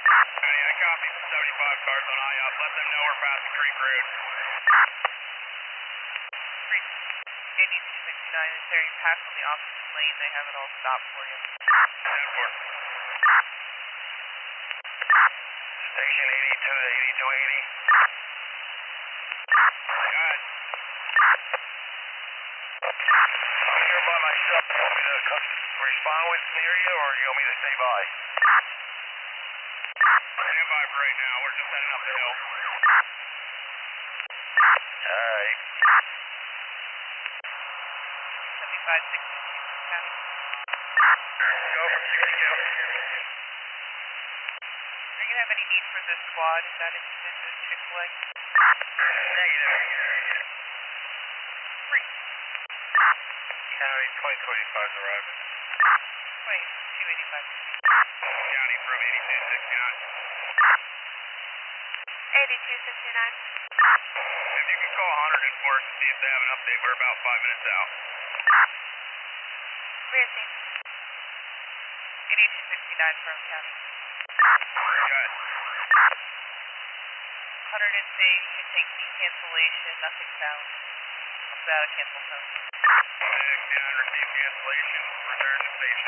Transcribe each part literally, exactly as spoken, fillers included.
County, I copy from seventy-five cars on I O P. Let them know we're past the Creek Road. Indy two sixty-nine is tearing past on the opposite lane. They have it all stopped for you. ten four. Station eighty-two to eighty-two eighty. Go ahead. I'm here by myself. You want me to come respond with near you, or you want me to stay by? Stand by for right now. We're just heading up the hill. Alright. seventy-five sixty-two from County. Go from sixty-two. Are you going to have any need for the squad in that incident at Chick-fil-A? Negative. Three. County twenty twenty-five is arriving. twenty-two eighty-five. County from eighty-two sixty-nine. eighty-two sixty-nine. If you can call one hundred and four and see if they have an update, we're about five minutes out. Rear scene. eighty-two sixty-nine from County. Good. one hundred and six, you can take the cancellation, nothing found. What's that, a cancel phone? sixty-nine received cancellation. Return to station.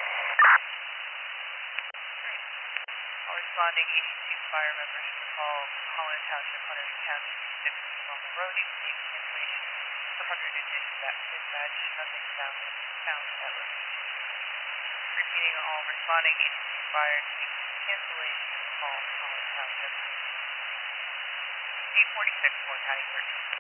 All responding eighty-two fire members to the call, Holland Township, Hunters County, six on the road, you can take cancellation. one hundred addition that dispatch, nothing found, found at location. Repeating, all responding eighty-two fire, take cancellation, call Holland Township. eight forty-six, Warren County, thirteen.